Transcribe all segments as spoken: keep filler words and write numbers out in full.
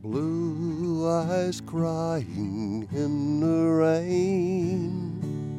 Blue eyes crying in the rain.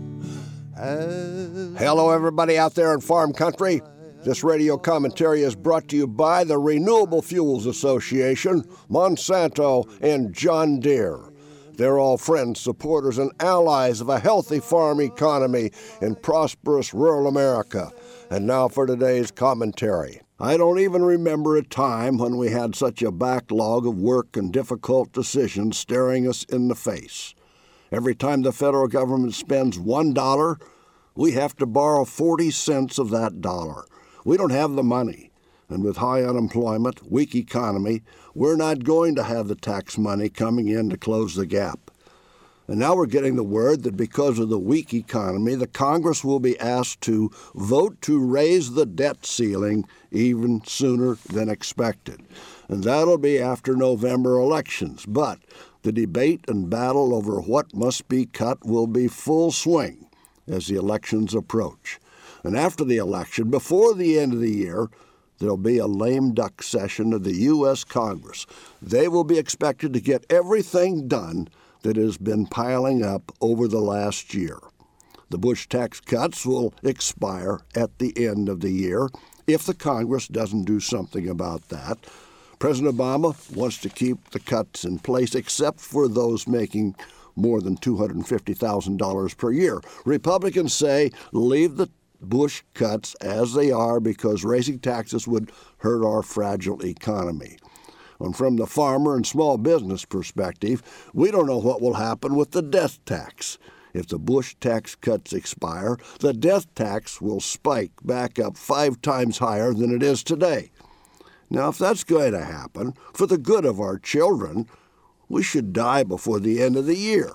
As Hello, everybody out there in farm country. This radio commentary is brought to you by the Renewable Fuels Association, Monsanto, and John Deere. They're all friends, supporters, and allies of a healthy farm economy in prosperous rural America. And now for today's commentary. I don't even remember a time when we had such a backlog of work and difficult decisions staring us in the face. Every time the federal government spends one dollar, we have to borrow forty cents of that dollar. We don't have the money. And with high unemployment, weak economy, we're not going to have the tax money coming in to close the gap. And now we're getting the word that because of the weak economy, the Congress will be asked to vote to raise the debt ceiling even sooner than expected. And that'll be after November elections. But the debate and battle over what must be cut will be full swing as the elections approach. And after the election, before the end of the year, there'll be a lame duck session of the U S Congress. They will be expected to get everything done that has been piling up over the last year. The Bush tax cuts will expire at the end of the year if the Congress doesn't do something about that. President Obama wants to keep the cuts in place except for those making more than two hundred fifty thousand dollars per year. Republicans say leave the Bush cuts as they are because raising taxes would hurt our fragile economy. And from the farmer and small business perspective, we don't know what will happen with the death tax. If the Bush tax cuts expire, the death tax will spike back up five times higher than it is today. Now, if that's going to happen, for the good of our children, we should die before the end of the year.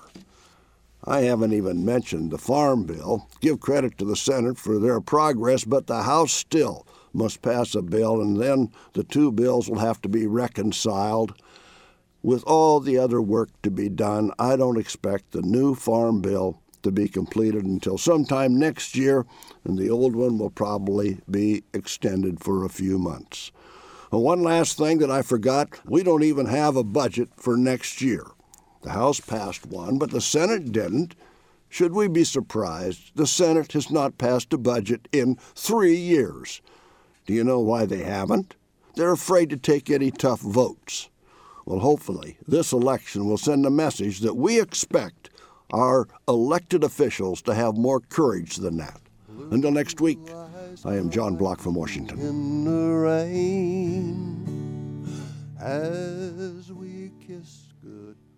I haven't even mentioned the Farm Bill. Give credit to the Senate for their progress, but the House still must pass a bill, and then the two bills will have to be reconciled. With all the other work to be done, I don't expect the new Farm Bill to be completed until sometime next year, and the old one will probably be extended for a few months. Well, one last thing that I forgot, we don't even have a budget for next year. The House passed one, but the Senate didn't. Should we be surprised? The Senate has not passed a budget in three years. Do you know why they haven't? They're afraid to take any tough votes. Well, hopefully, this election will send a message that we expect our elected officials to have more courage than that. Until next week, I am John Block from Washington. In the rain, as we kiss good